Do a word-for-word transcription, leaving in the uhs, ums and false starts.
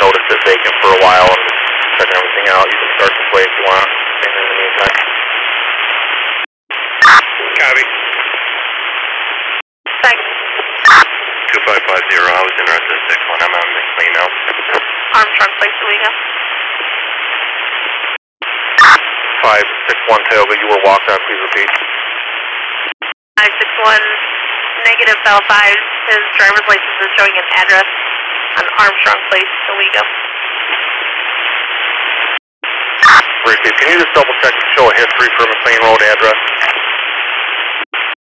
notice it vacant for a while and checking everything out. You can start this way if you want. Same thing in the meantime. Copy. Thanks. two five five zero, I was interested in six one, I'm on McLean now. Armstrong Place, Owego. five six one Tioga, you were walked on, please repeat. five six one, negative Bell five, his driver's license is showing an address on Armstrong Place, Owego. Repeat, can you just double check and show a history for McLean Road address?